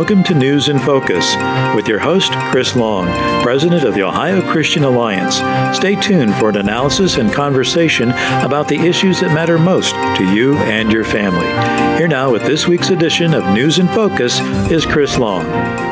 Welcome to News in Focus with your host, Chris Long, President of the Ohio Christian Alliance. Stay tuned for an analysis and conversation about the issues that matter most to you and your family. Here now with this week's edition of News in Focus is Chris Long.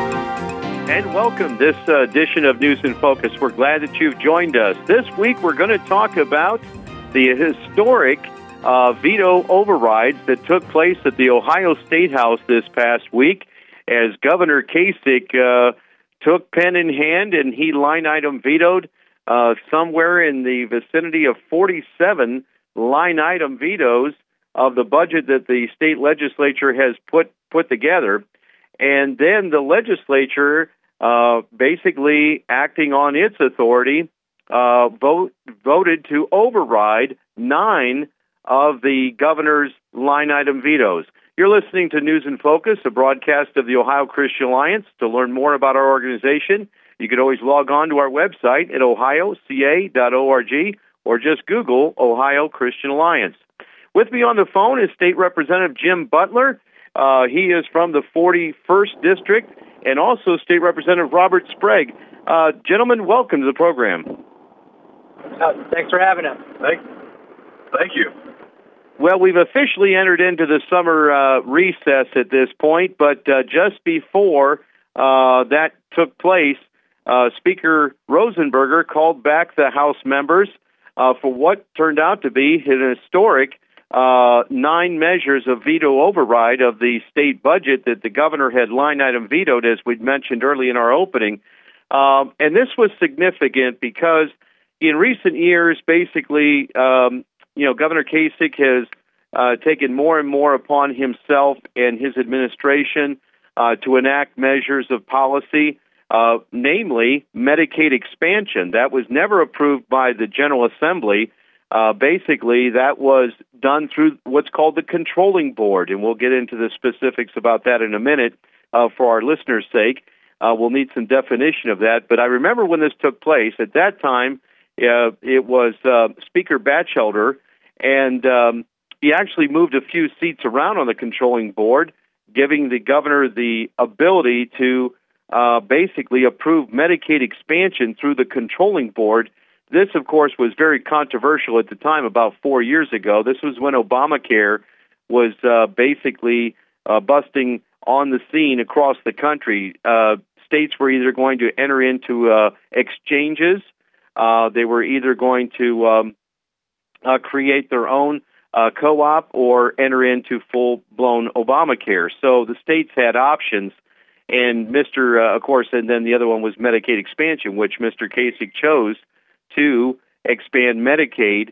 And welcome this edition of News in Focus. We're glad that you've joined us. This week we're going to talk about the historic veto overrides that took place at the Ohio State House this past week as Governor Kasich took pen in hand and he line item vetoed somewhere in the vicinity of 47 line item vetoes of the budget that the state legislature has put together. And then the legislature, basically acting on its authority, voted to override 9 of the governor's line item vetoes. You're listening to News in Focus, a broadcast of the Ohio Christian Alliance. To learn more about our organization, you can always log on to our website at ohioca.org or just Google Ohio Christian Alliance. With me on the phone is State Representative Jim Butler. He is from the 41st District, and also State Representative Robert Sprague. Gentlemen, welcome to the program. Thanks for having us. Thank you. Well, we've officially entered into the summer recess at this point, but just before that took place, Speaker Rosenberger called back the House members for what turned out to be an historic 9 measures of veto override of the state budget that the governor had line item vetoed, as we'd mentioned early in our opening. And this was significant because in recent years, basically, Governor Kasich has taken more and more upon himself and his administration to enact measures of policy, namely Medicaid expansion. That was never approved by the General Assembly. Basically, that was done through what's called the Controlling Board, and we'll get into the specifics about that in a minute for our listeners' sake. We'll need some definition of that. But I remember when this took place. At that time, it was Speaker Batchelder, and he actually moved a few seats around on the Controlling Board, giving the governor the ability to basically approve Medicaid expansion through the Controlling Board. This, of course, was very controversial at the time, about 4 years ago. This was when Obamacare was basically busting on the scene across the country. States were either going to enter into exchanges, they were either going to create their own co-op or enter into full-blown Obamacare. So the states had options, and of course, and then the other one was Medicaid expansion, which Mr. Kasich chose to expand Medicaid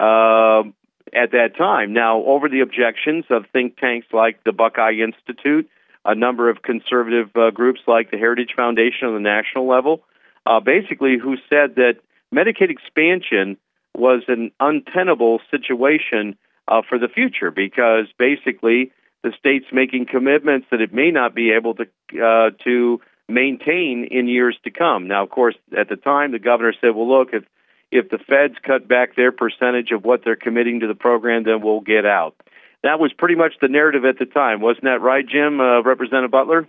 at that time. Now, over the objections of think tanks like the Buckeye Institute, a number of conservative groups like the Heritage Foundation on the national level, basically who said that Medicaid expansion was an untenable situation for the future because basically the state's making commitments that it may not be able to maintain in years to come. Now, of course, at the time, the governor said, well, look, if the feds cut back their percentage of what they're committing to the program, then we'll get out. That was pretty much the narrative at the time. Wasn't that right, Jim, Representative Butler?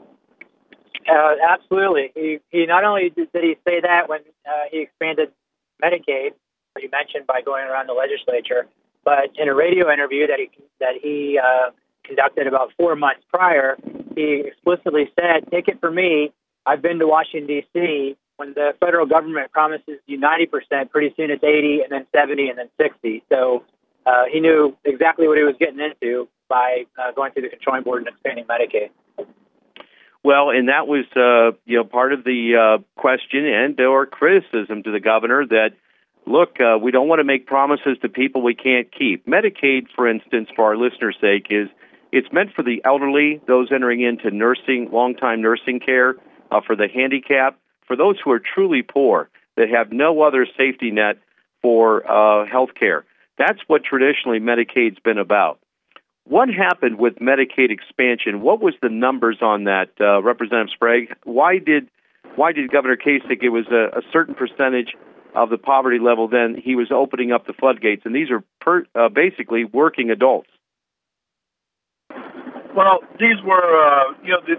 Absolutely. He not only did he say that when he expanded Medicaid, what you mentioned by going around the legislature, but in a radio interview that he conducted about 4 months prior, he explicitly said, take it from me, I've been to Washington, D.C., when the federal government promises you 90%, pretty soon it's 80, and then 70, and then 60. So he knew exactly what he was getting into by going through the Controlling Board and expanding Medicaid. Well, and that was part of the question and or criticism to the governor that, look, we don't want to make promises to people we can't keep. Medicaid, for instance, for our listeners' sake, it's meant for the elderly, those entering into nursing, long-time nursing care, for the handicapped, for those who are truly poor, that have no other safety net for health care. That's what traditionally Medicaid's been about. What happened with Medicaid expansion? What was the numbers on that, Representative Sprague? Why did Governor Kasich, it was a certain percentage of the poverty level, then he was opening up the floodgates, and these are basically working adults. Well, these were,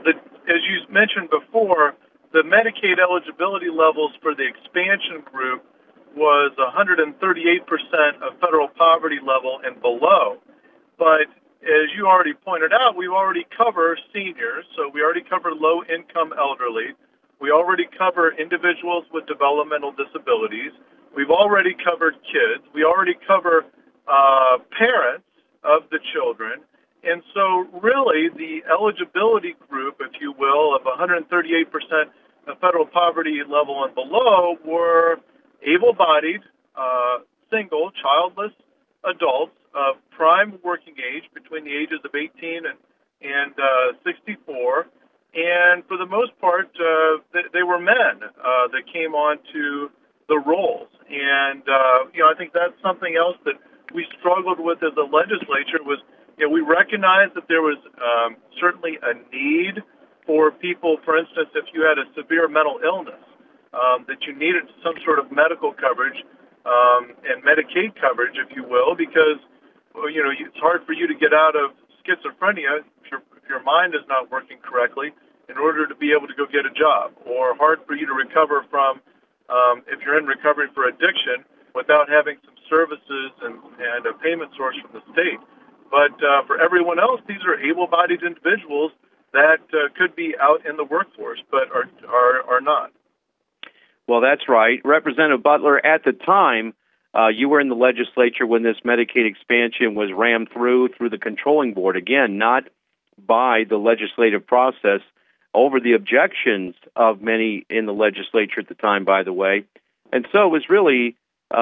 as you mentioned before, the Medicaid eligibility levels for the expansion group was 138% of federal poverty level and below. But as you already pointed out, we already cover seniors, so we already cover low-income elderly. We already cover individuals with developmental disabilities. We've already covered kids. We already cover parents of the children. And so really the eligibility group, if you will, of 138% of federal poverty level and below were able-bodied, single, childless adults of prime working age between the ages of 18 and 64. And for the most part, they were men that came on to the rolls. And, I think that's something else that we struggled with as a legislature was, we recognized that there was certainly a need for people, for instance, if you had a severe mental illness, that you needed some sort of medical coverage and Medicaid coverage, if you will, because, it's hard for you to get out of schizophrenia if your mind is not working correctly in order to be able to go get a job, or hard for you to recover from if you're in recovery for addiction without having some services and a payment source from the state. But for everyone else, these are able-bodied individuals that could be out in the workforce, but are not. Well, that's right. Representative Butler, at the time, you were in the legislature when this Medicaid expansion was rammed through the controlling board. Again, not by the legislative process, over the objections of many in the legislature at the time, by the way. And so it was really,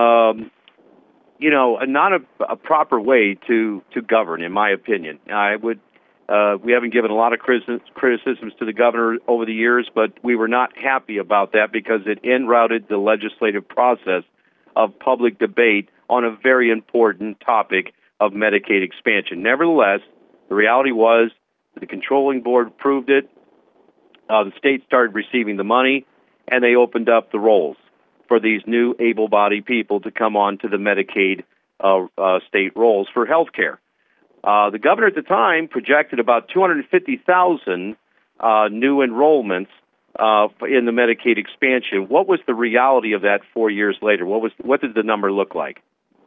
not a proper way to govern, in my opinion. We haven't given a lot of criticisms to the governor over the years, but we were not happy about that because it en-routed the legislative process of public debate on a very important topic of Medicaid expansion. Nevertheless, the reality was the controlling board approved it. The state started receiving the money, and they opened up the rolls for these new able-bodied people to come on to the Medicaid state rolls for health care. The governor at the time projected about 250,000 new enrollments in the Medicaid expansion. What was the reality of that 4 years later? What did the number look like?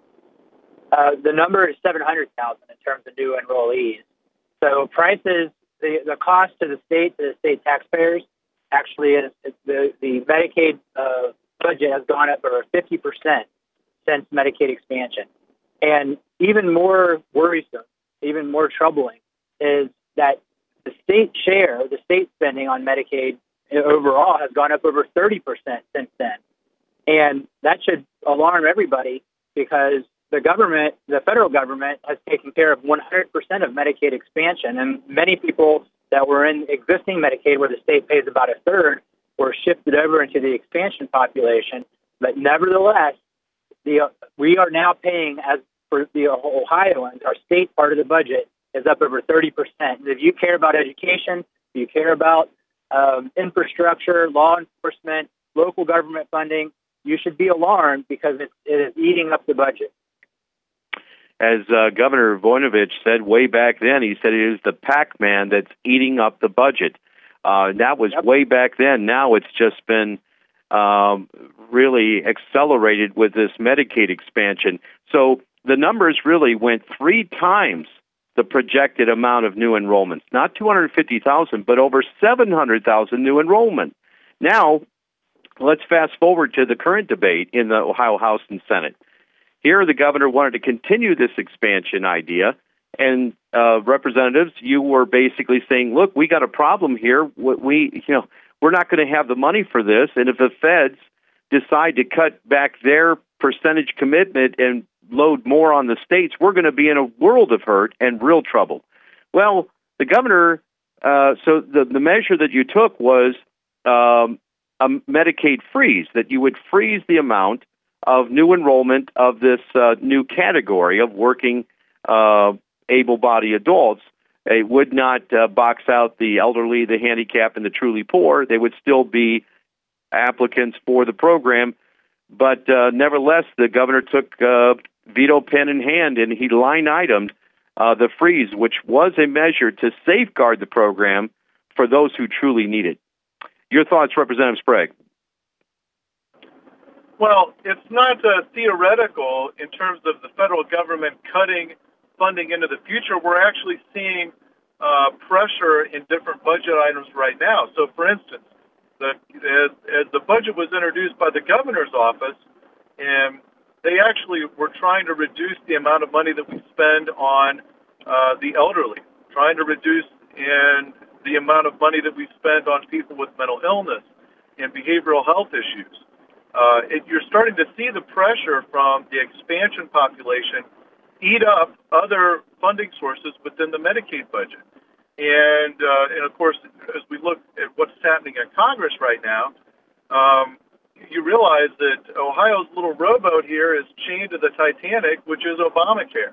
The number is 700,000 in terms of new enrollees. So prices, the cost to the state taxpayers, actually is the Medicaid budget has gone up over 50% since Medicaid expansion. And even more worrisome, even more troubling, is that the state share, the state spending on Medicaid overall has gone up over 30% since then. And that should alarm everybody because the federal government has taken care of 100% of Medicaid expansion. And many people that were in existing Medicaid, where the state pays about a third, were shifted over into the expansion population. But nevertheless, we are now paying, as for the Ohioans, our state part of the budget is up over 30%. If you care about education, if you care about infrastructure, law enforcement, local government funding, you should be alarmed because it is eating up the budget. As Governor Voinovich said way back then, he said it is the Pac-Man that's eating up the budget. That was way back then. Now it's just been really accelerated with this Medicaid expansion. So the numbers really went 3 times the projected amount of new enrollments. Not 250,000, but over 700,000 new enrollment. Now, let's fast forward to the current debate in the Ohio House and Senate. Here, the governor wanted to continue this expansion idea, and representatives, you were basically saying, "Look, we got a problem here. We're not going to have the money for this, and if the feds decide to cut back their percentage commitment and load more on the states, we're going to be in a world of hurt and real trouble." Well, the governor, so the measure that you took was a Medicaid freeze, that you would freeze the amount of new enrollment of this new category of working able-bodied adults. It would not box out the elderly, the handicapped, and the truly poor. They would still be applicants for the program. But nevertheless, the governor took veto pen in hand, and he line-itemed the freeze, which was a measure to safeguard the program for those who truly need it. Your thoughts, Representative Sprague? Well, it's not theoretical in terms of the federal government cutting funding into the future. We're actually seeing pressure in different budget items right now. So, for instance, as the budget was introduced by the governor's office, and they actually were trying to reduce the amount of money that we spend on the elderly, trying to reduce in the amount of money that we spend on people with mental illness and behavioral health issues. You're starting to see the pressure from the expansion population eat up other funding sources within the Medicaid budget. And of course, as we look at what's happening in Congress right now, you realize that Ohio's little rowboat here is chained to the Titanic, which is Obamacare.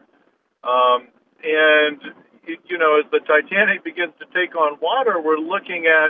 And, as the Titanic begins to take on water, we're looking at,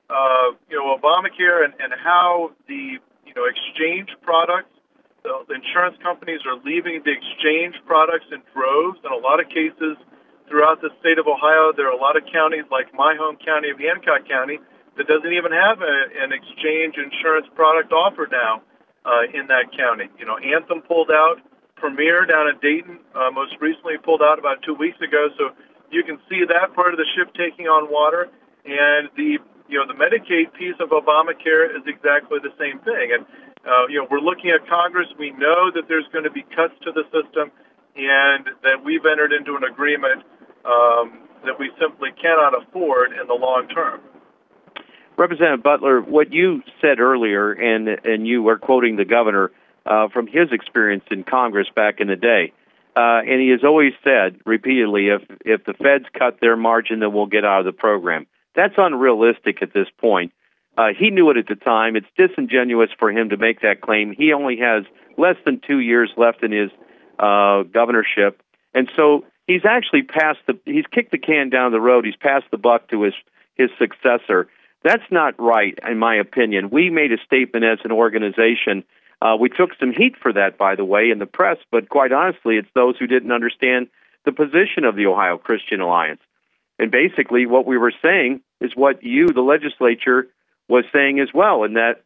Obamacare and how the, exchange products, the insurance companies are leaving the exchange products in droves. In a lot of cases throughout the state of Ohio, there are a lot of counties like my home county of Hancock County that doesn't even have an exchange insurance product offered now in that county. Anthem pulled out, Premier down in Dayton most recently pulled out about 2 weeks ago. So you can see that part of the ship taking on water, and the Medicaid piece of Obamacare is exactly the same thing. And we're looking at Congress. We know that there's going to be cuts to the system, and that we've entered into an agreement that we simply cannot afford in the long term. Representative Butler, what you said earlier, and you were quoting the governor from his experience in Congress back in the day, and he has always said repeatedly, if the feds cut their margin, then we'll get out of the program. That's unrealistic at this point. He knew it at the time. It's disingenuous for him to make that claim. He only has less than 2 years left in his governorship, and so he's actually he's kicked the can down the road. He's passed the buck to his successor. That's not right, in my opinion. We made a statement as an organization. We took some heat for that, by the way, in the press, but quite honestly, it's those who didn't understand the position of the Ohio Christian Alliance. And basically, what we were saying is what you, the legislature, was saying as well, in that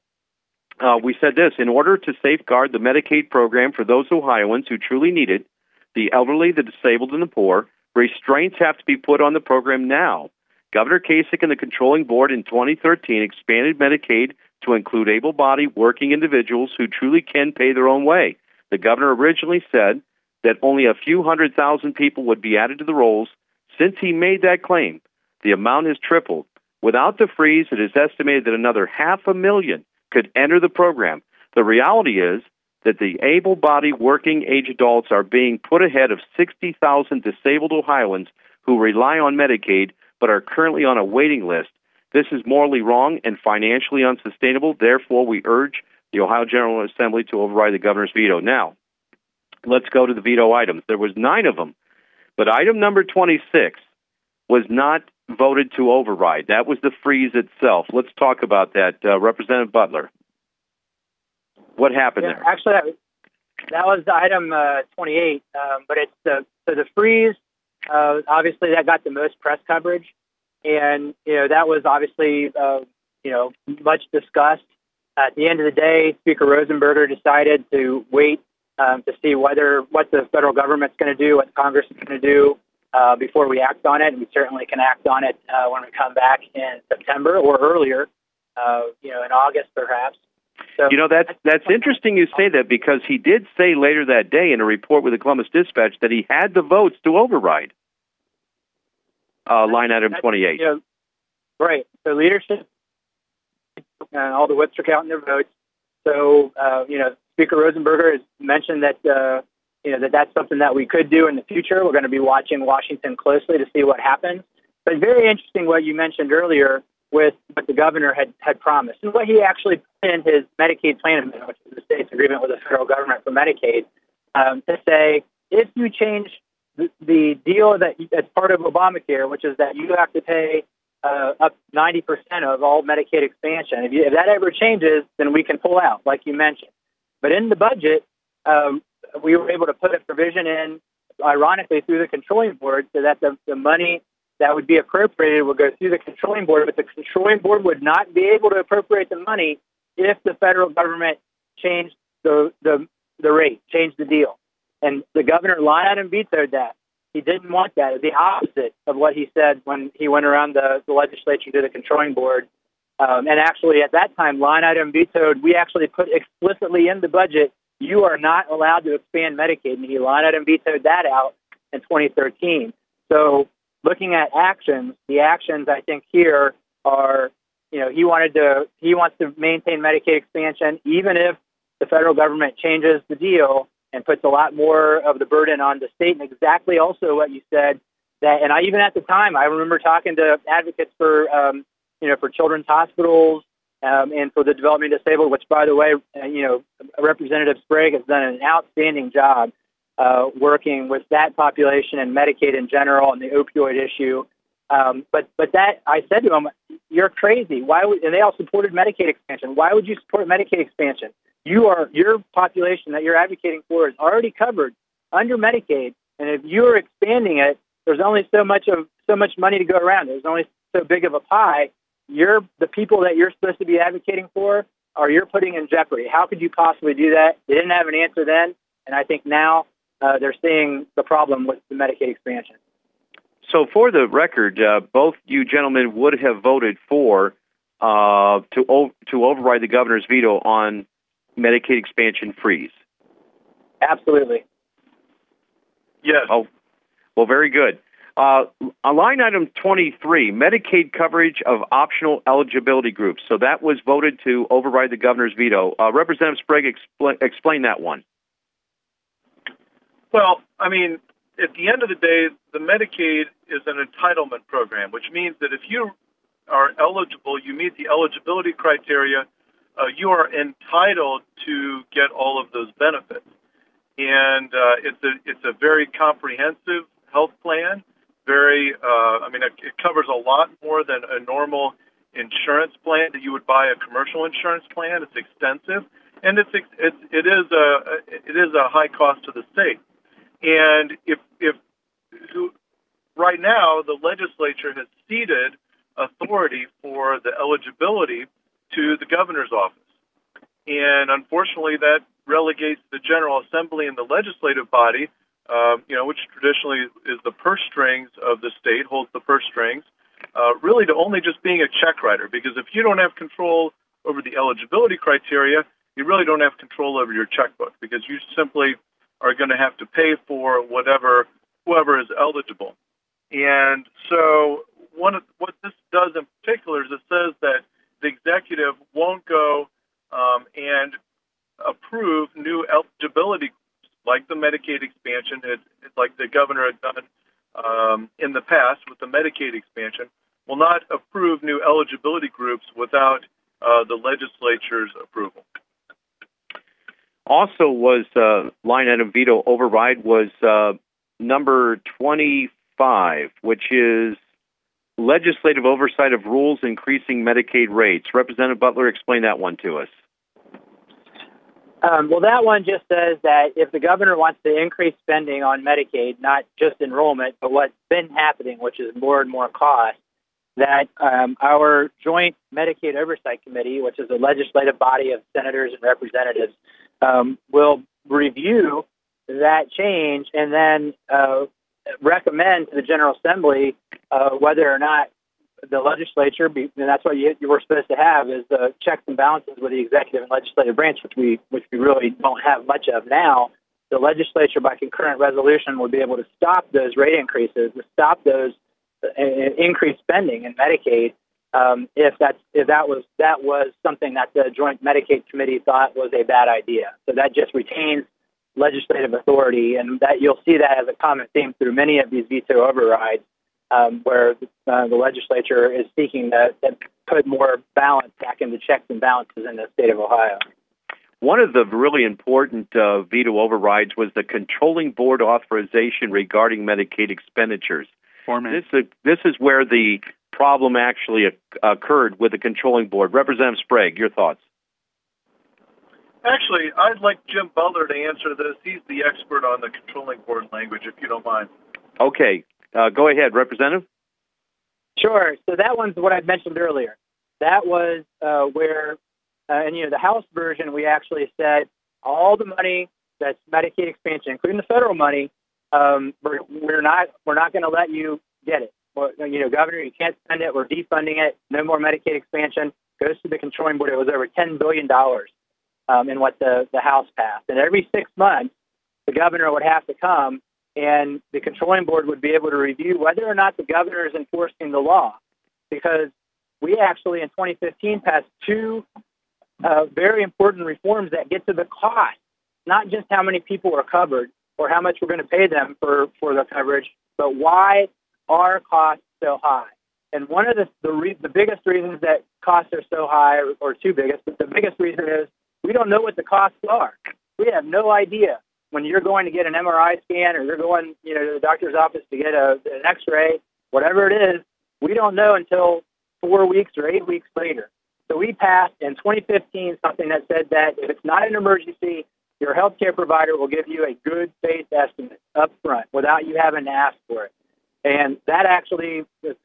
we said this: in order to safeguard the Medicaid program for those Ohioans who truly need it, the elderly, the disabled, and the poor, restraints have to be put on the program now. Governor Kasich and the controlling board in 2013 expanded Medicaid to include able-bodied working individuals who truly can pay their own way. The governor originally said that only a few 100,000 people would be added to the rolls. Since he made that claim, the amount has tripled. Without the freeze, it is estimated that another 500,000 could enter the program. The reality is that the able-bodied working age adults are being put ahead of 60,000 disabled Ohioans who rely on Medicaid but are currently on a waiting list. This is morally wrong and financially unsustainable. Therefore, we urge the Ohio General Assembly to override the governor's veto. Now, let's go to the veto items. There was 9 of them, but item number 26 was not voted to override. That was the freeze itself. Let's talk about that. Representative Butler, what happened there? Actually, that was item 28, but it's the freeze. Obviously, that got the most press coverage, and that was obviously much discussed. At the end of the day, Speaker Rosenberger decided to wait to see what the federal government's going to do, what Congress is going to do before we act on it. And we certainly can act on it when we come back in September or earlier, in August perhaps. So, that's interesting you say that, because he did say later that day in a report with the Columbus Dispatch that he had the votes to override line item 28. Right. So leadership, all the whips are counting their votes. So, Speaker Rosenberger has mentioned that, that's something that we could do in the future. We're going to be watching Washington closely to see what happens. But very interesting what you mentioned earlier with what the governor had promised and what he actually put in his Medicaid plan amendment, which is the state's agreement with the federal government for Medicaid, to say if you change the deal that's part of Obamacare, which is that you have to pay up 90% of all Medicaid expansion. If that ever changes, then we can pull out, like you mentioned. But in the budget, we were able to put a provision in, ironically, through the controlling board, so that the money that would be appropriated would go through the controlling board, but the controlling board would not be able to appropriate the money if the federal government changed the rate, changed the deal. And the governor line item vetoed that. He didn't want that. It was the opposite of what he said when he went around the legislature to the controlling board. And actually, at that time, line item vetoed, we actually put explicitly in the budget, you are not allowed to expand Medicaid. And he line item vetoed that out in 2013. So looking at actions, the actions I think here are, he wants to maintain Medicaid expansion, even if the federal government changes the deal and puts a lot more of the burden on the state. And exactly also what you said, and even at the time, I remember talking to advocates for children's hospitals and for the developmentally disabled, which, by the way, Representative Sprague has done an outstanding job working with that population and Medicaid in general and the opioid issue. But that, I said to him, you're crazy. Why would, and they all supported Medicaid expansion. Why would you support Medicaid expansion? Your population that you're advocating for is already covered under Medicaid, and if you're expanding it, there's only so much money to go around. There's only so big of a pie. The people that you're supposed to be advocating for you're putting in jeopardy. How could you possibly do that? They didn't have an answer then, and I think now they're seeing the problem with the Medicaid expansion. So, for the record, both you gentlemen would have voted for to override the governor's veto on Medicaid expansion freeze. Absolutely. Yes. Oh, well, very good. On line item 23, Medicaid coverage of optional eligibility groups. So that was voted to override the governor's veto. Representative Sprague, explain that one. Well, I mean, at the end of the day, the Medicaid is an entitlement program, which means that if you are eligible, you meet the eligibility criteria, you are entitled to get all of those benefits. And it's a very comprehensive health plan. It covers a lot more than a normal insurance plan that you would buy a commercial insurance plan. It's extensive, and it is a high cost to the state. And if right now the legislature has ceded authority for the eligibility to the governor's office, and unfortunately that relegates the General Assembly and the legislative body, which traditionally is the purse strings of the state, holds the purse strings, really to only just being a check writer. Because if you don't have control over the eligibility criteria, you really don't have control over your checkbook, because you simply are going to have to pay for whoever is eligible. And so what this does in particular is it says that the executive won't go and approve new eligibility like the Medicaid expansion, like the governor had done in the past with the Medicaid expansion, will not approve new eligibility groups without the legislature's approval. Also was line item veto override was number 25, which is legislative oversight of rules increasing Medicaid rates. Representative Butler, explain that one to us. Well, that one just says that if the governor wants to increase spending on Medicaid, not just enrollment, but what's been happening, which is more and more cost, that our Joint Medicaid Oversight Committee, which is a legislative body of senators and representatives, will review that change and then recommend to the General Assembly whether or not the legislature, and that's what you were supposed to have, is the checks and balances with the executive and legislative branch, which we really don't have much of now. The legislature, by concurrent resolution, would be able to stop those rate increases, to stop those increased spending in Medicaid, if that was something that the Joint Medicaid Committee thought was a bad idea. So that just retains legislative authority, and that you'll see that as a common theme through many of these veto overrides, where the legislature is seeking to put more balance back into checks and balances in the state of Ohio. One of the really important veto overrides was the controlling board authorization regarding Medicaid expenditures. This is where the problem actually occurred with the controlling board. Representative Sprague, your thoughts? Actually, I'd like Jim Butler to answer this. He's the expert on the controlling board language, if you don't mind. Okay. Go ahead, Representative. Sure. So that one's what I mentioned earlier. That was where, the House version, we actually said all the money that's Medicaid expansion, including the federal money, we're not going to let you get it. Well, Governor, you can't spend it. We're defunding it. No more Medicaid expansion. Goes to the controlling board. It was over $10 billion in what the House passed. And every 6 months, the governor would have to come, and the controlling board would be able to review whether or not the governor is enforcing the law. Because we actually, in 2015, passed two very important reforms that get to the cost, not just how many people are covered or how much we're going to pay them for the coverage, but why are costs so high. And one of the biggest reasons that costs are so high, or two biggest, but the biggest reason is we don't know what the costs are. We have no idea. When you're going to get an MRI scan, or you're going, to the doctor's office to get an X-ray, whatever it is, we don't know until 4 weeks or 8 weeks later. So we passed in 2015 something that said that if it's not an emergency, your healthcare provider will give you a good faith estimate up front without you having to ask for it. And that actually we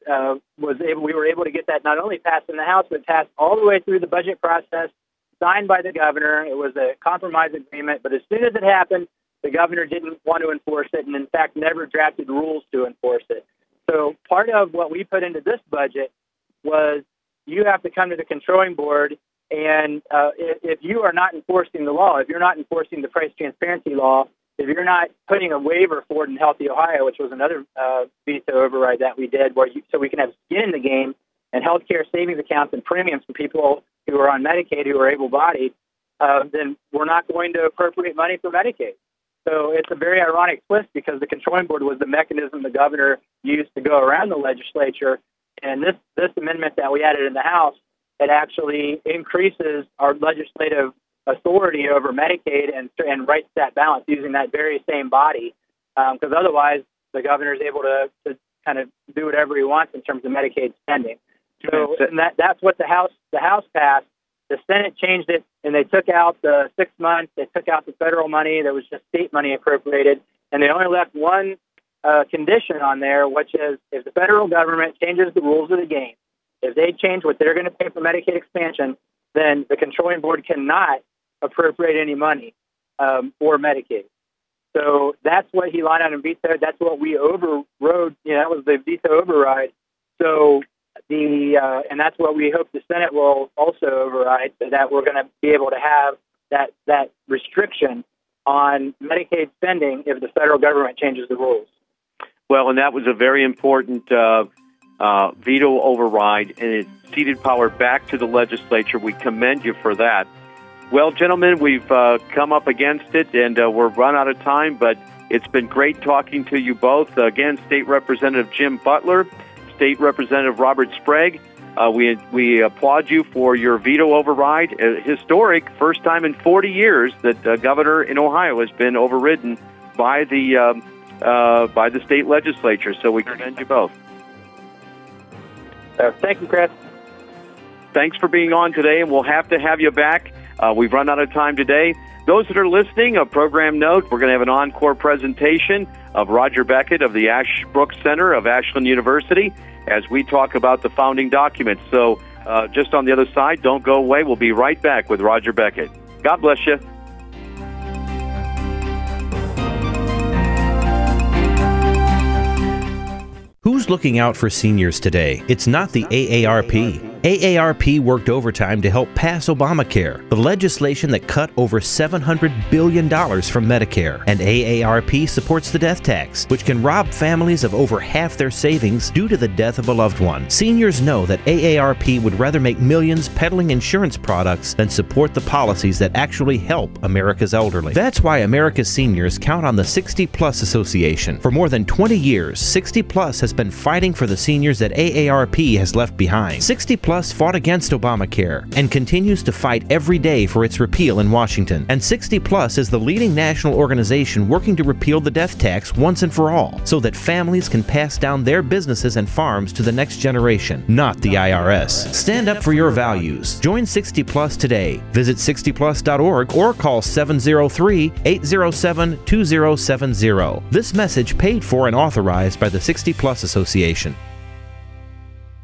were able to get that not only passed in the House, but passed all the way through the budget process, signed by the governor. It was a compromise agreement, but as soon as it happened, the governor didn't want to enforce it, and in fact never drafted rules to enforce it. So part of what we put into this budget was you have to come to the controlling board, and if you are not enforcing the law, if you're not enforcing the price transparency law, if you're not putting a waiver for it in Healthy Ohio, which was another veto override that we did, so we can have skin in the game and healthcare savings accounts and premiums for people who are on Medicaid who are able-bodied, then we're not going to appropriate money for Medicaid. So it's a very ironic twist because the controlling board was the mechanism the governor used to go around the legislature. And this amendment that we added in the House, it actually increases our legislative authority over Medicaid and rights that balance using that very same body. Because otherwise, the governor is able to kind of do whatever he wants in terms of Medicaid spending. So and that's what the House passed. The Senate changed it, and they took out the 6 months. They took out the federal money. There was just state money appropriated, and they only left one condition on there, which is if the federal government changes the rules of the game, if they change what they're going to pay for Medicaid expansion, then the controlling board cannot appropriate any money for Medicaid. So that's what he lined out and vetoed. That's what we overrode. That was the veto override. So and that's what we hope the Senate will also override, so that we're going to be able to have that restriction on Medicaid spending if the federal government changes the rules. Well, and that was a very important veto override, and it ceded power back to the legislature. We commend you for that. Well, gentlemen, we've come up against it, and we're run out of time, but it's been great talking to you both. Again, State Representative Jim Butler, State Representative Robert Sprague, we applaud you for your veto override. Historic, first time in 40 years that a governor in Ohio has been overridden by the state legislature. So we commend you both. Thank you, Chris. Thanks for being on today, and we'll have to have you back. We've run out of time today. Those that are listening, a program note, we're going to have an encore presentation of Roger Beckett of the Ashbrook Center of Ashland University as we talk about the founding documents. So just on the other side, don't go away. We'll be right back with Roger Beckett. God bless you. Who's looking out for seniors today? It's not the AARP. AARP worked overtime to help pass Obamacare, the legislation that cut over $700 billion from Medicare. And AARP supports the death tax, which can rob families of over half their savings due to the death of a loved one. Seniors know that AARP would rather make millions peddling insurance products than support the policies that actually help America's elderly. That's why America's seniors count on the 60 Plus Association. For more than 20 years, 60 Plus has been fighting for the seniors that AARP has left behind. 60 Plus fought against Obamacare and continues to fight every day for its repeal in Washington. And 60 Plus is the leading national organization working to repeal the death tax once and for all, so that families can pass down their businesses and farms to the next generation, not the IRS. Stand up for your values. Join 60 Plus today. Visit 60plus.org or call 703-807-2070. This message paid for and authorized by the 60 Plus Association.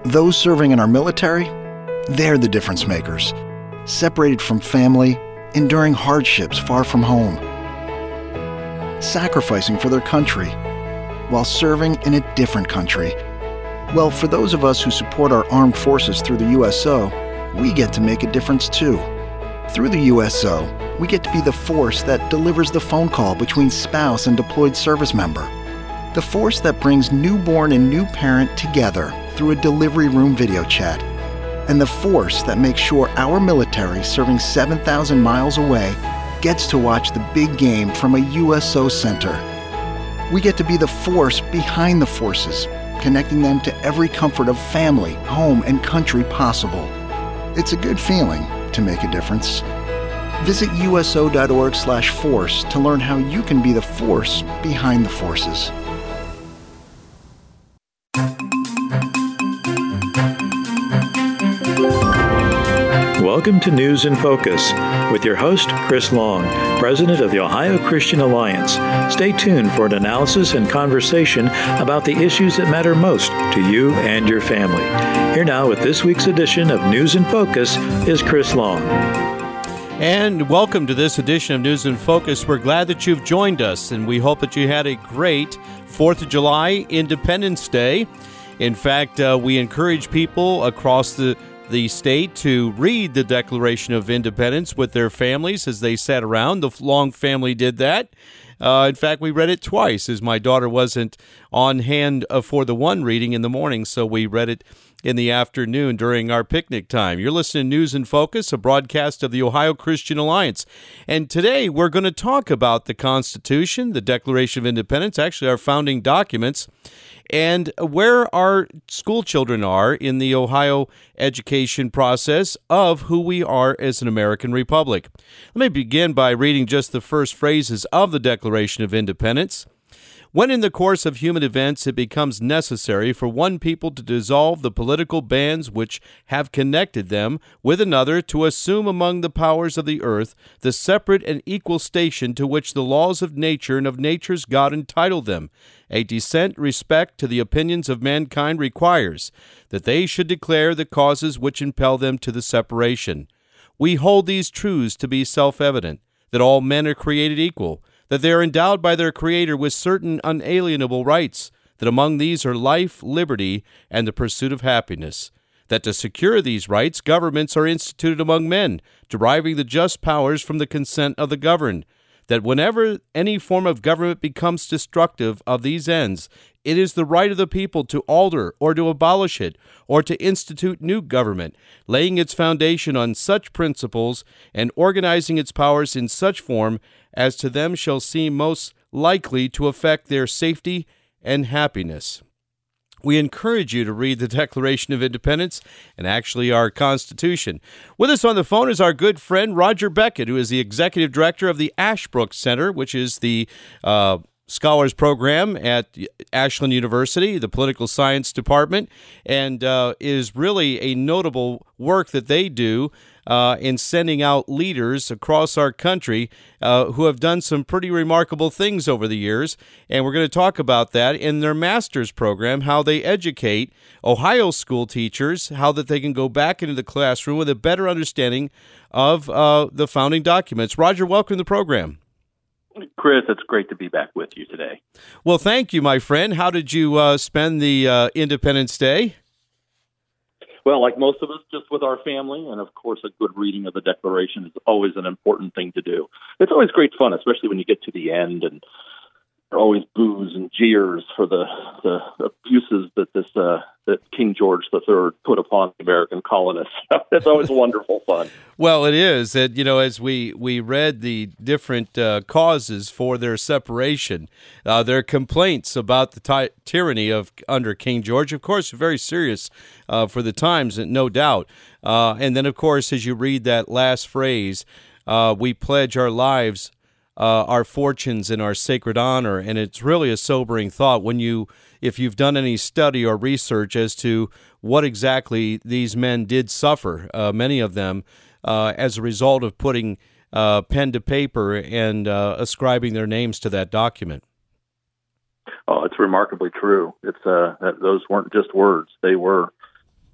Those serving in our military, they're the difference makers. Separated from family, enduring hardships far from home, sacrificing for their country while serving in a different country. Well, for those of us who support our armed forces through the USO, we get to make a difference too. Through the USO, we get to be the force that delivers the phone call between spouse and deployed service member. The force that brings newborn and new parent together through a delivery room video chat. And the force that makes sure our military serving 7,000 miles away gets to watch the big game from a USO center. We get to be the force behind the forces, connecting them to every comfort of family, home, and country possible. It's a good feeling to make a difference. Visit uso.org/force to learn how you can be the force behind the forces. Welcome to News in Focus with your host, Chris Long, President of the Ohio Christian Alliance. Stay tuned for an analysis and conversation about the issues that matter most to you and your family. Here now with this week's edition of News in Focus is Chris Long. And welcome to this edition of News in Focus. We're glad that you've joined us, and we hope that you had a great 4th of July Independence Day. In fact, we encourage people across the state to read the Declaration of Independence with their families as they sat around. The Long family did that. In fact, we read it twice, as my daughter wasn't on hand for the one reading in the morning, so we read it in the afternoon during our picnic time. You're listening to News in Focus, a broadcast of the Ohio Christian Alliance. And today we're going to talk about the Constitution, the Declaration of Independence, actually our founding documents, and where our school children are in the Ohio education process of who we are as an American republic. Let me begin by reading just the first phrases of the Declaration of Independence. When in the course of human events it becomes necessary for one people to dissolve the political bands which have connected them with another, to assume among the powers of the earth the separate and equal station to which the laws of nature and of nature's God entitle them, a decent respect to the opinions of mankind requires that they should declare the causes which impel them to the separation. We hold these truths to be self-evident, that all men are created equal, that they are endowed by their Creator with certain unalienable rights, that among these are life, liberty, and the pursuit of happiness, that to secure these rights governments are instituted among men, deriving the just powers from the consent of the governed, that whenever any form of government becomes destructive of these ends, it is the right of the people to alter or to abolish it, or to institute new government, laying its foundation on such principles and organizing its powers in such form as to them shall seem most likely to affect their safety and happiness. We encourage you to read the Declaration of Independence and actually our Constitution. With us on the phone is our good friend Roger Beckett, who is the Executive Director of the Ashbrook Center, which is the Scholars Program at Ashland University, the Political Science Department, and is really a notable work that they do in sending out leaders across our country who have done some pretty remarkable things over the years. And we're going to talk about that in their master's program, how they educate Ohio school teachers, how that they can go back into the classroom with a better understanding of the founding documents. Roger, welcome to the program. Chris, it's great to be back with you today. Well, thank you, my friend. How did you spend the Independence Day? Well, like most of us, just with our family, and of course, a good reading of the Declaration is always an important thing to do. It's always great fun, especially when you get to the end, and there are always boos and jeers for the abuses that that King George III put upon the American colonists. It's always wonderful fun. Well, it is. And, as we read the different causes for their separation, their complaints about the tyranny of under King George, of course, very serious for the times, no doubt. And then, of course, as you read that last phrase, we pledge our lives, our fortunes, and our sacred honor. And it's really a sobering thought if you've done any study or research as to what exactly these men did suffer, many of them, as a result of putting pen to paper and ascribing their names to that document. Oh, it's remarkably true. It's that those weren't just words; they were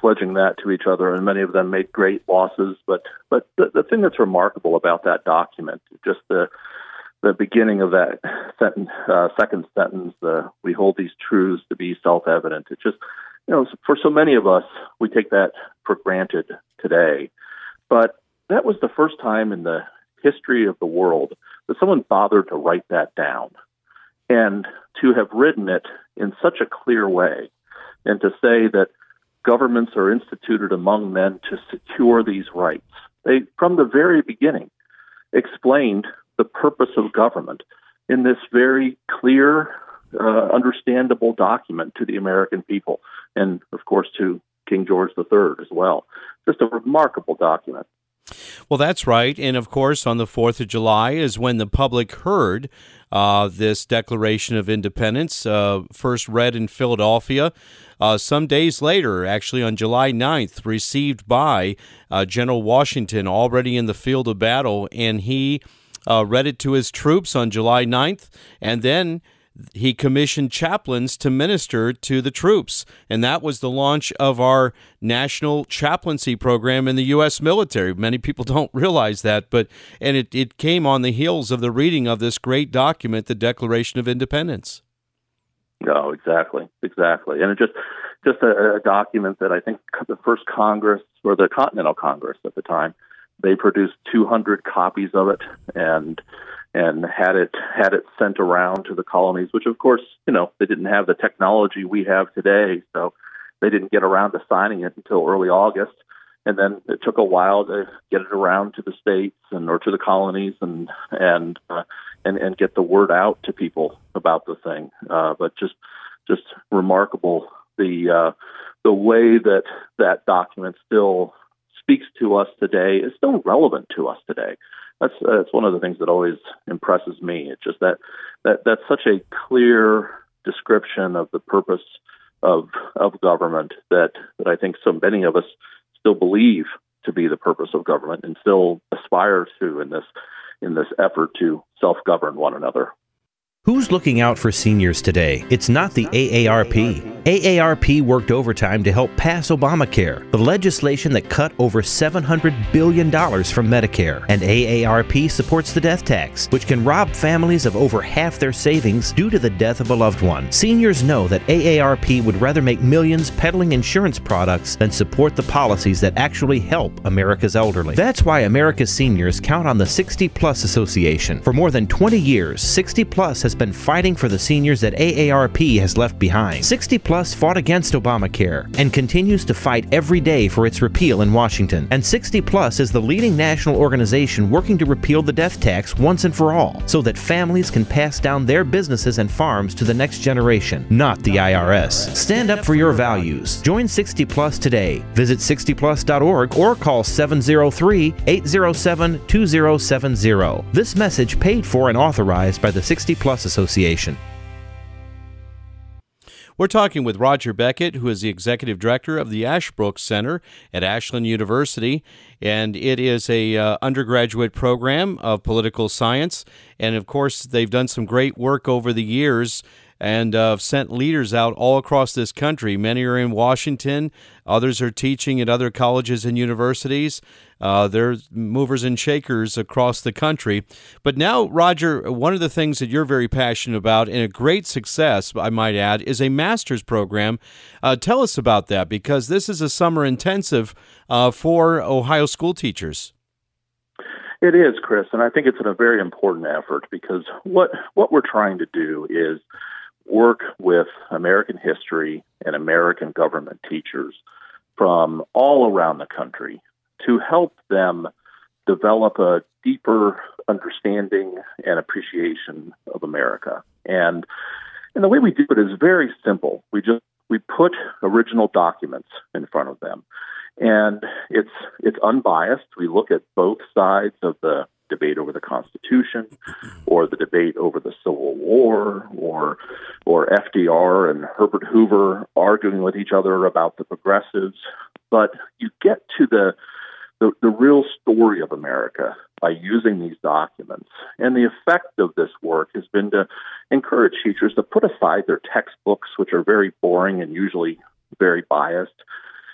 pledging that to each other, and many of them made great losses. But the thing that's remarkable about that document, just the beginning of that sentence, second sentence, we hold these truths to be self-evident. It just, for so many of us, we take that for granted today. But that was the first time in the history of the world that someone bothered to write that down, and to have written it in such a clear way, and to say that governments are instituted among men to secure these rights. They, from the very beginning, explained the purpose of government in this very clear, understandable document to the American people, and of course to King George III as well. Just a remarkable document. Well, that's right. And of course, on the 4th of July is when the public heard this Declaration of Independence, first read in Philadelphia. Some days later, actually on July 9th, received by General Washington already in the field of battle, and he read it to his troops on July 9th, and then he commissioned chaplains to minister to the troops, and that was the launch of our national chaplaincy program in the U.S. military. Many people don't realize that, and it came on the heels of the reading of this great document, the Declaration of Independence. No, exactly, and it just a document that I think the first Congress, or the Continental Congress at the time, they produced 200 copies of it, and had it sent around to the colonies, which of course, they didn't have the technology we have today, so they didn't get around to signing it until early August. And then it took a while to get it around to the states or to the colonies and get the word out to people about the thing. But just remarkable the way that document still speaks to us today, is still relevant to us today. That's one of the things that always impresses me. It's just that's such a clear description of the purpose of government that I think so many of us still believe to be the purpose of government, and still aspire to in this effort to self-govern one another. Who's looking out for seniors today? It's not the AARP. AARP worked overtime to help pass Obamacare, the legislation that cut over $700 billion from Medicare. And AARP supports the death tax, which can rob families of over half their savings due to the death of a loved one. Seniors know that AARP would rather make millions peddling insurance products than support the policies that actually help America's elderly. That's why America's seniors count on the 60 Plus Association. For more than 20 years, 60 Plus has been fighting for the seniors that AARP has left behind. 60 Plus fought against Obamacare and continues to fight every day for its repeal in Washington. And 60 Plus is the leading national organization working to repeal the death tax once and for all, so that families can pass down their businesses and farms to the next generation, not the IRS. Stand up for your values. Join 60 Plus today. Visit 60plus.org or call 703-807-2070. This message paid for and authorized by the 60 Plus Association. We're talking with Roger Beckett, who is the Executive Director of the Ashbrook Center at Ashland University, and it is a undergraduate program of political science. And of course, they've done some great work over the years and sent leaders out all across this country. Many are in Washington. Others are teaching at other colleges and universities. They're movers and shakers across the country. But now, Roger, one of the things that you're very passionate about, and a great success, I might add, is a master's program. Tell us about that, because this is a summer intensive for Ohio school teachers. It is, Chris, and I think it's a very important effort, because what we're trying to do is work with American history and American government teachers from all around the country to help them develop a deeper understanding and appreciation of America. And the way we do it is very simple. We put original documents in front of them, and it's unbiased. We look at both sides of the debate over the Constitution, or the debate over the Civil War, or FDR and Herbert Hoover arguing with each other about the progressives. But you get to the real story of America by using these documents. And the effect of this work has been to encourage teachers to put aside their textbooks, which are very boring and usually very biased,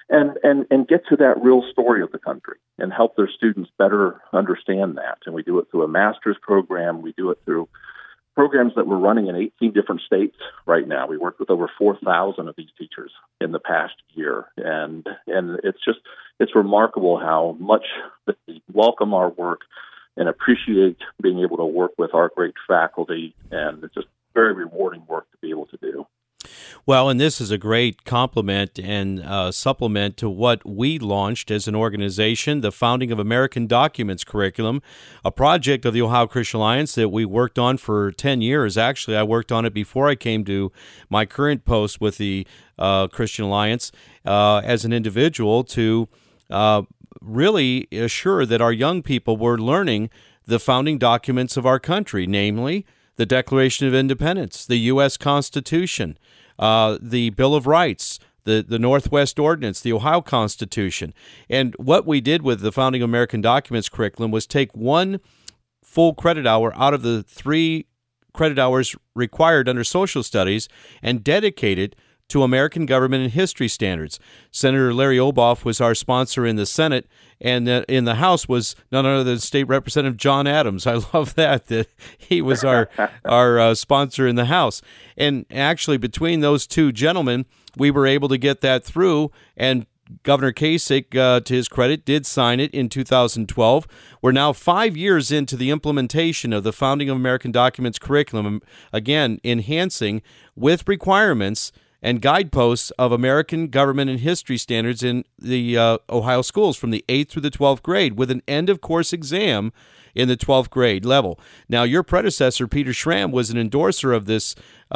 and get to that real story of the country and help their students better understand that. And we do it through a master's program. We do it through programs that we're running in 18 different states right now. We worked with over 4,000 of these teachers in the past year. And it's remarkable how much they welcome our work and appreciate being able to work with our great faculty. And it's just very rewarding work to be able to do. Well, and this is a great complement and supplement to what we launched as an organization, the Founding of American Documents curriculum, a project of the Ohio Christian Alliance that we worked on for 10 years. Actually, I worked on it before I came to my current post with the Christian Alliance as an individual to really assure that our young people were learning the founding documents of our country, namely the Declaration of Independence, the U.S. Constitution, the Bill of Rights, the Northwest Ordinance, the Ohio Constitution. And what we did with the Founding of American Documents curriculum was take one full credit hour out of the 3 credit hours required under social studies and dedicate it to American government and history standards. Senator Larry Oboff was our sponsor in the Senate, and in the House was none other than State Representative John Adams. I love that he was our sponsor in the House. And actually, between those two gentlemen, we were able to get that through, and Governor Kasich, to his credit, did sign it in 2012. We're now 5 years into the implementation of the Founding of American Documents curriculum, again, enhancing with requirements and guideposts of American government and history standards in the Ohio schools from the 8th through the 12th grade with an end-of-course exam in the 12th grade level. Now, your predecessor, Peter Schramm, was an endorser of this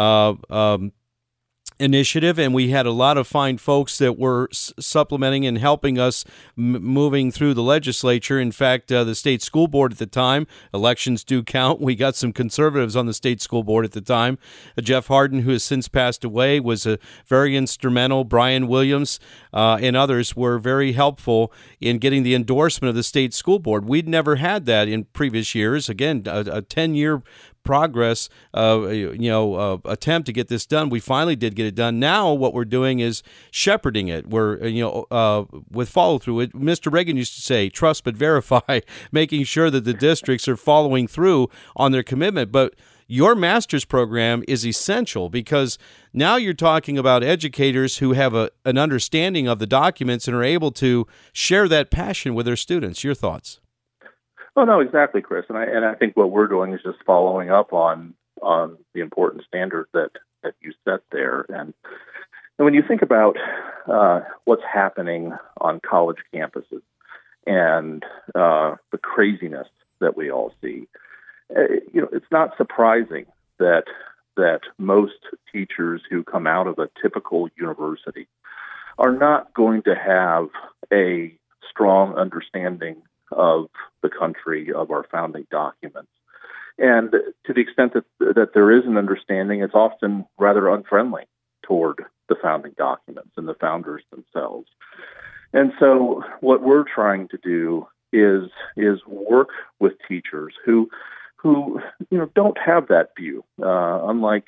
initiative, and we had a lot of fine folks that were supplementing and helping us moving through the legislature. In fact, the state school board at the time, elections do count. We got some conservatives on the state school board at the time. Jeff Harden, who has since passed away, was very instrumental. Brian Williams and others were very helpful in getting the endorsement of the state school board. We'd never had that in previous years. Again, a 10-year progress, attempt to get this done. We finally did get it done. Now what we're doing is shepherding it. We're, with follow through. Mr. Reagan used to say, trust but verify, making sure that the districts are following through on their commitment. But your master's program is essential because now you're talking about educators who have an understanding of the documents and are able to share that passion with their students. Your thoughts? Oh, no, exactly, Chris. And I think what we're doing is just following up on the important standard that you set there. And when you think about what's happening on college campuses and the craziness that we all see, it's not surprising that most teachers who come out of a typical university are not going to have a strong understanding of the country, of our founding documents. And to the extent that there is an understanding, it's often rather unfriendly toward the founding documents and the founders themselves. And so what we're trying to do is work with teachers who don't have that view. Unlike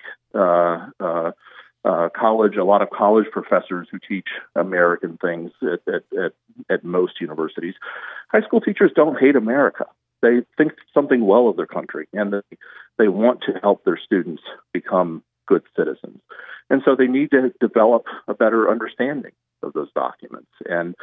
college, a lot of college professors who teach American things at most universities, high school teachers don't hate America. They think something well of their country, and they want to help their students become good citizens. And so they need to develop a better understanding of those documents and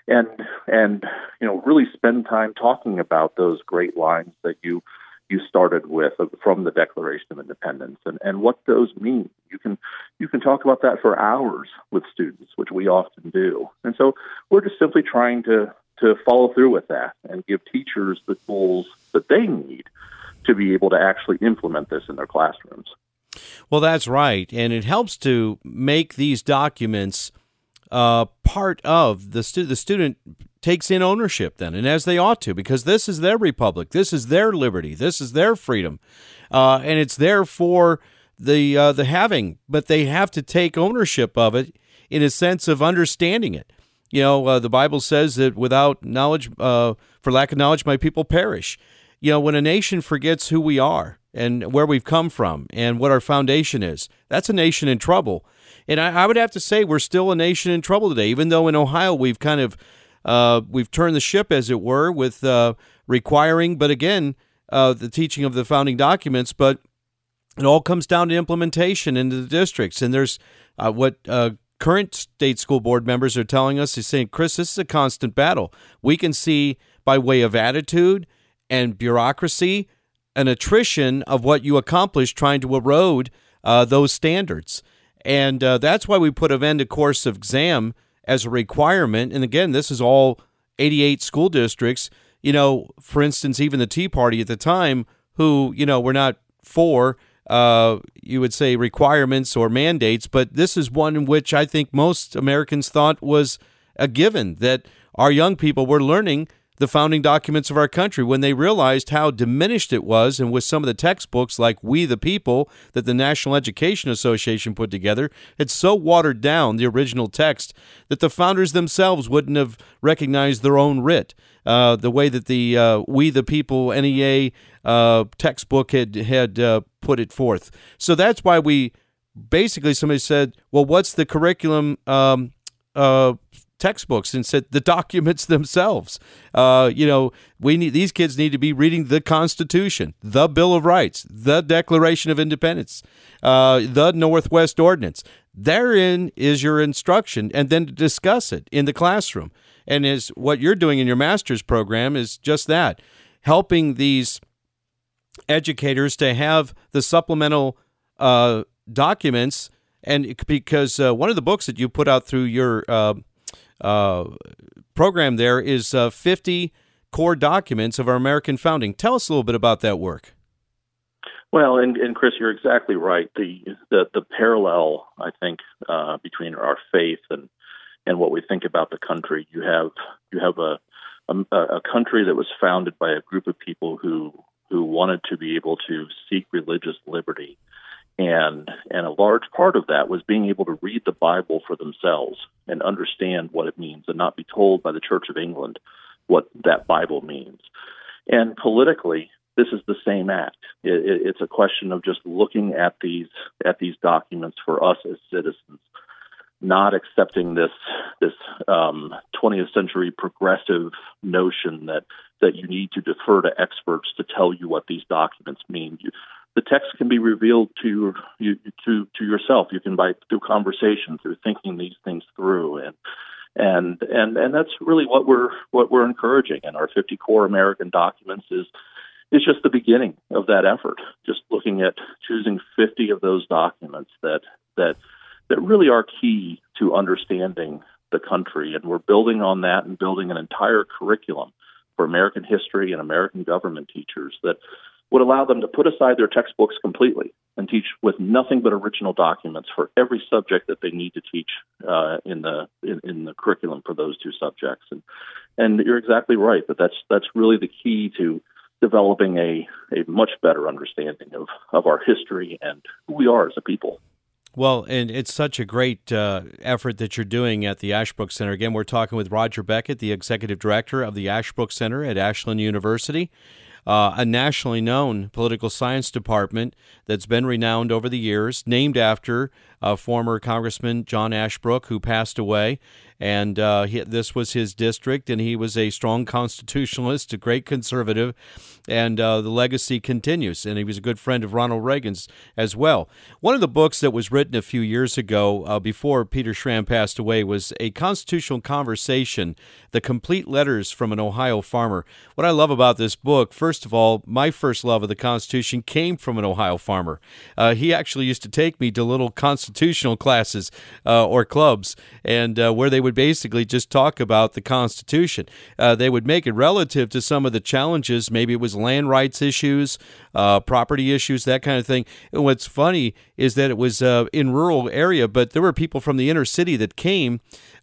really spend time talking about those great lines that you started with from the Declaration of Independence and what those mean. You can talk about that for hours with students, which we often do. And so we're just simply trying to follow through with that and give teachers the tools that they need to be able to actually implement this in their classrooms. Well, that's right. And it helps to make these documents part of the student takes in ownership then, and as they ought to, because this is their republic, this is their liberty, this is their freedom, and it's there for the having, but they have to take ownership of it in a sense of understanding it. The Bible says that without knowledge, for lack of knowledge, my people perish. When a nation forgets who we are and where we've come from and what our foundation is, that's a nation in trouble. And I would have to say we're still a nation in trouble today, even though in Ohio we've kind of we've turned the ship, as it were, with requiring, but again, the teaching of the founding documents. But it all comes down to implementation into the districts. And there's what current state school board members are telling us is saying, Chris, this is a constant battle. We can see by way of attitude and bureaucracy an attrition of what you accomplished trying to erode those standards. And that's why we put a end to course of exam as a requirement. And again, this is all 88 school districts. You know, for instance, even the Tea Party at the time, who, you know, were not for, you would say, requirements or mandates, but this is one in which I think most Americans thought was a given, that our young people were learning the founding documents of our country when they realized how diminished it was. And with some of the textbooks like We the People that the National Education Association put together, it's so watered down, the original text, that the founders themselves wouldn't have recognized their own writ. The way that the We the People NEA textbook had put it forth. So that's why we basically, somebody said, well, what's the curriculum textbooks, and said the documents themselves. These kids need to be reading the Constitution, the Bill of Rights, the Declaration of Independence, the Northwest Ordinance. Therein is your instruction, and then to discuss it in the classroom. And is what you're doing in your master's program is just that, helping these educators to have the supplemental documents. And because one of the books that you put out through your program there is 50 core documents of our American founding. Tell us a little bit about that work. Well, and Chris, you're exactly right. The parallel, I think, between our faith and what we think about the country. You have a country that was founded by a group of people who wanted to be able to seek religious liberty. And a large part of that was being able to read the Bible for themselves and understand what it means and not be told by the Church of England what that Bible means. And politically, this is the same act. It's a question of just looking at these documents for us as citizens, not accepting this 20th century progressive notion that you need to defer to experts to tell you what these documents mean. The text can be revealed to yourself. You can through conversation, through thinking these things through, and that's really what we're encouraging. And our 50 core American documents is just the beginning of that effort. Just looking at choosing 50 of those documents that really are key to understanding the country, and we're building on that and building an entire curriculum for American history and American government teachers that would allow them to put aside their textbooks completely and teach with nothing but original documents for every subject that they need to teach in the curriculum for those two subjects. And you're exactly right that's really the key to developing a much better understanding of our history and who we are as a people. Well, and it's such a great effort that you're doing at the Ashbrook Center. Again, we're talking with Roger Beckett, the executive director of the Ashbrook Center at Ashland University. A nationally known political science department that's been renowned over the years, named after former Congressman John Ashbrook, who passed away. And this was his district, and he was a strong constitutionalist, a great conservative, and the legacy continues. And he was a good friend of Ronald Reagan's as well. One of the books that was written a few years ago, before Peter Schramm passed away, was A Constitutional Conversation, The Complete Letters from an Ohio Farmer. What I love about this book, first of all, my first love of the Constitution came from an Ohio farmer. He actually used to take me to little constitutional classes or clubs, and where they would basically just talk about the Constitution. They would make it relative to some of the challenges. Maybe it was land rights issues, property issues, that kind of thing. And what's funny is that it was in rural area, but there were people from the inner city that came,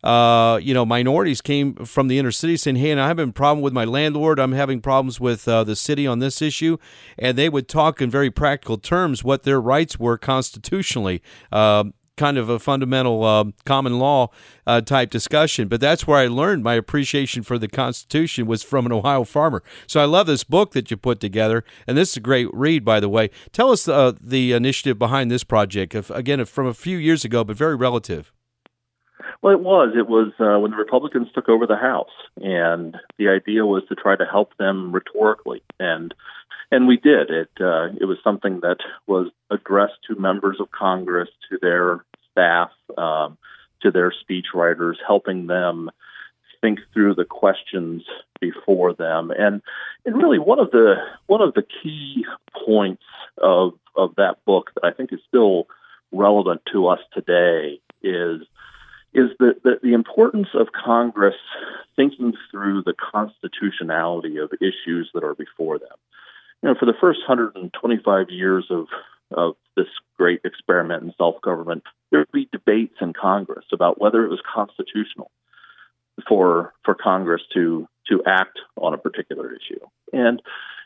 minorities came from the inner city saying, hey, and I'm having a problem with my landlord. I'm having problems with the city on this issue. And they would talk in very practical terms what their rights were constitutionally. kind of a fundamental common law type discussion. But that's where I learned my appreciation for the Constitution was from an Ohio farmer. So I love this book that you put together, and this is a great read, by the way. Tell us the initiative behind this project, again, from a few years ago, but very relative. Well, it was when the Republicans took over the House, and the idea was to try to help them rhetorically, and we did. It was something that was addressed to members of Congress, to their staff, to their speechwriters, helping them think through the questions before them. And really, one of the key points of that book that I think is still relevant to us today is the importance of Congress thinking through the constitutionality of issues that are before them. You know, for the first 125 years of this great experiment in self-government, there would be debates in Congress about whether it was constitutional for Congress to act on a particular issue. And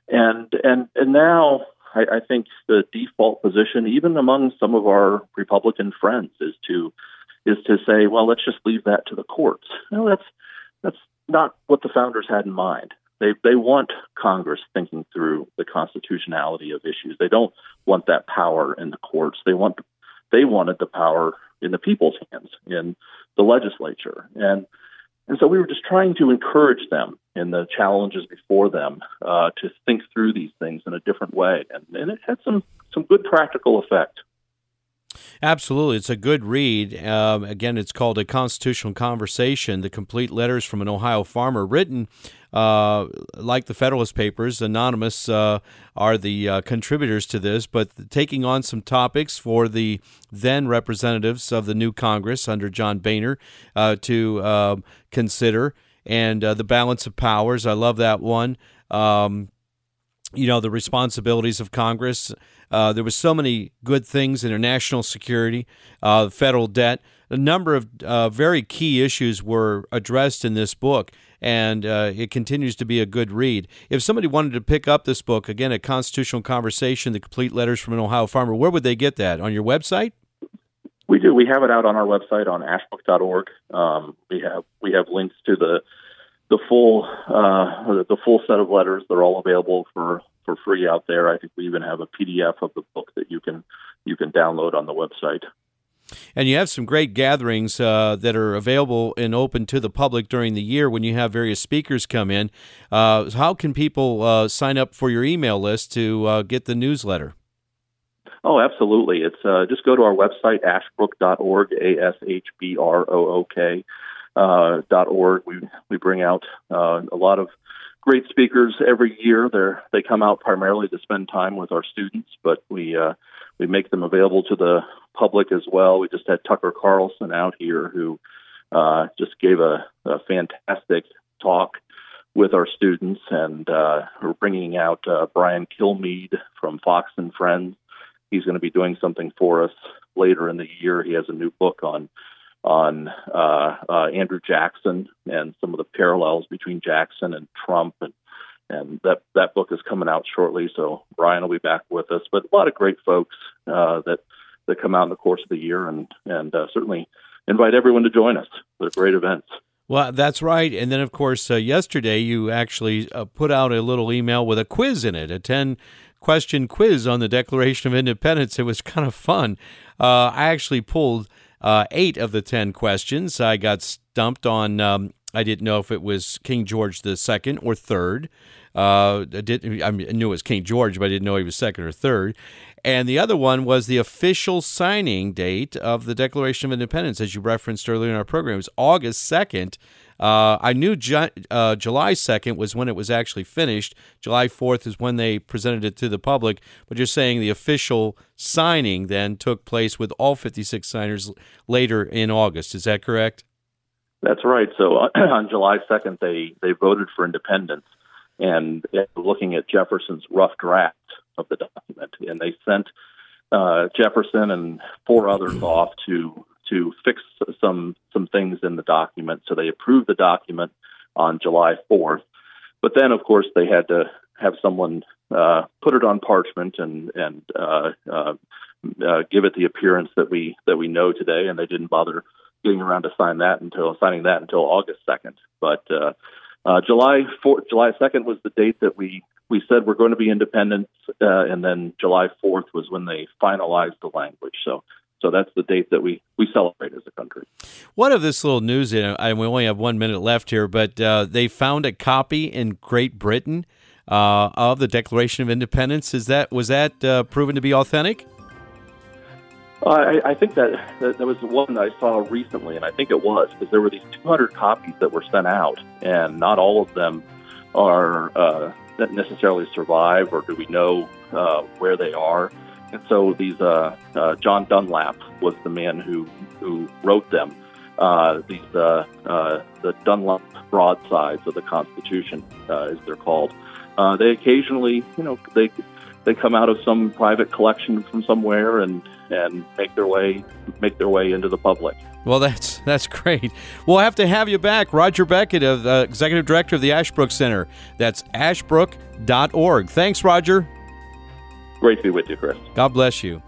now I think the default position, even among some of our Republican friends, is to say, well, let's just leave that to the courts. No, that's not what the founders had in mind. They want Congress thinking through the constitutionality of issues. They don't want that power in the courts. They wanted the power in the people's hands, in the legislature. And so we were just trying to encourage them in the challenges before them to think through these things in a different way. And it had some good practical effect. Absolutely. It's a good read. Again, it's called A Constitutional Conversation, The Complete Letters from an Ohio Farmer, written like the Federalist Papers. Anonymous are the contributors to this, but taking on some topics for the then representatives of the new Congress under John Boehner to consider, and the balance of powers. I love that one. The responsibilities of Congress. There was so many good things: international security, federal debt. A number of very key issues were addressed in this book, and it continues to be a good read. If somebody wanted to pick up this book, again, A Constitutional Conversation, The Complete Letters from an Ohio Farmer, where would they get that? On your website? We do. We have it out on our website on ashbook.org. We have links to the full set of letters. They're all available for free out there. I think we even have a PDF of the book that you can download on the website. And you have some great gatherings that are available and open to the public during the year when you have various speakers come in. How can people sign up for your email list to get the newsletter? Oh, absolutely. It's just go to our website, ashbrook.org, ASHBROOK. .org. We bring out a lot of great speakers every year. They come out primarily to spend time with our students, but we make them available to the public as well. We just had Tucker Carlson out here who just gave a fantastic talk with our students, and we're bringing out Brian Kilmeade from Fox and Friends. He's going to be doing something for us later in the year. He has a new book on Andrew Jackson and some of the parallels between Jackson and Trump, and that book is coming out shortly. So Brian will be back with us. But a lot of great folks that come out in the course of the year, and certainly invite everyone to join us. They're great events. Well, that's right. And then, of course, yesterday you actually put out a little email with a quiz in it, a 10-question quiz on the Declaration of Independence. It was kind of fun. I actually pulled 8 of the 10 questions. I got stumped on, I didn't know if it was King George II or III. I knew it was King George, but I didn't know he was second or third. And the other one was the official signing date of the Declaration of Independence, as you referenced earlier in our program. It was August 2nd. I knew July 2nd was when it was actually finished. July 4th is when they presented it to the public. But you're saying the official signing then took place with all 56 signers later in August. Is that correct? That's right. So on July 2nd, they voted for independence, and looking at Jefferson's rough draft of the document, and they sent Jefferson and 4 others off to fix some things in the document. So they approved the document on July 4th. But then, of course, they had to have someone put it on parchment and give it the appearance that we know today, and they didn't bother getting around to signing that until August 2nd. But July 2nd was the date that we said we're going to be independent, and then July 4th was when they finalized the language. So that's the date that we celebrate as a country. What of this little news? We only have 1 minute left here, but they found a copy in Great Britain of the Declaration of Independence. Was that proven to be authentic? I think that was one I saw recently, and I think it was, because there were these 200 copies that were sent out, and not all of them are that necessarily survive, or do we know where they are. And so these John Dunlap was the man who wrote them. The Dunlap broadsides of the Constitution, as they're called. They occasionally, they come out of some private collection from somewhere and make their way into the public. Well, that's great. We'll have to have you back, Roger Beckett, Executive Director of the Ashbrook Center. That's ashbrook.org. Thanks, Roger. Great to be with you, Chris. God bless you.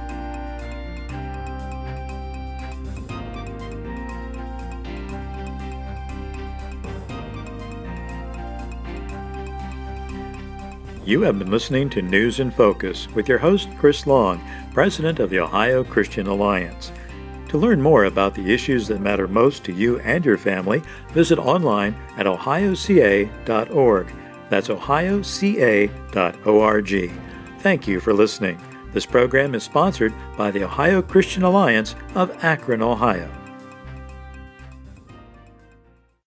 You have been listening to News in Focus with your host, Chris Long, President of the Ohio Christian Alliance. To learn more about the issues that matter most to you and your family, visit online at ohioca.org. That's ohioca.org. Thank you for listening. This program is sponsored by the Ohio Christian Alliance of Akron, Ohio.